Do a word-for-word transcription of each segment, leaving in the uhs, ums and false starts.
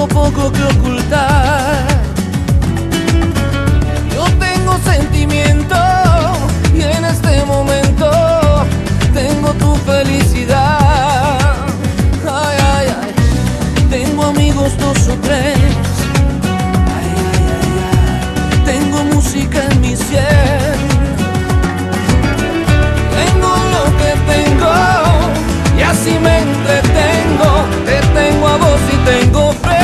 tengo poco que ocultar. Yo tengo sentimiento y en este momento tengo tu felicidad. Ay, ay, ay. Tengo amigos dos o tres. Ay, ay, ay, ay. Tengo música en mi sien. Tengo lo que tengo y así me entretengo. Te tengo a vos y tengo fe.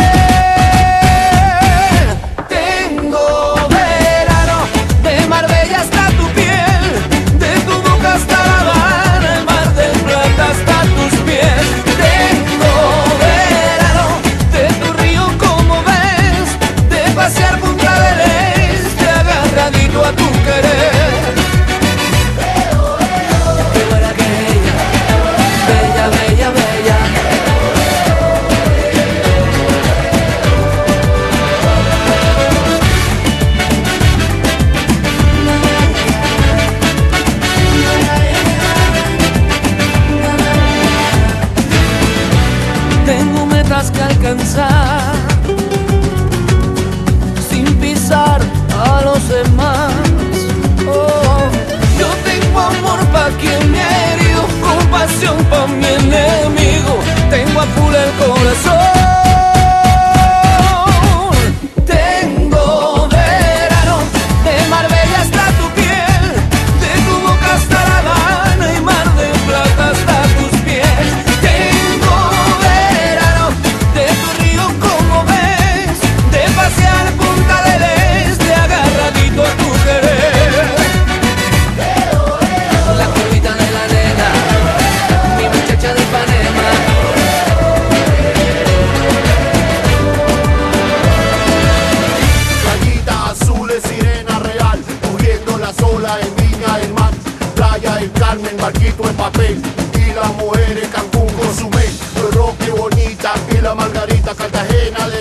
Tengo metas que alcanzar sin pisar a los demás. Oh, yo tengo amor pa' quien me ha herido, compasión pa' mi enemigo. Tengo a full el corazón. Tengo verano, de Marbella hasta tu piel, de tu boca hasta La Habana y Mar del Plata hasta tus pies. Tengo de tu río, como ves, de pasear Punta del Este, agarradito a tu querer. La curvita de la nena, mi muchacha de Ipanema. Playita azul es sirena real, cubriendo la sola en Viña del Mar. Playa del Carmen, barquito en papel, y la mujer en Cancún, Cozumel. Roque bonita y la Margarita, Cartagena de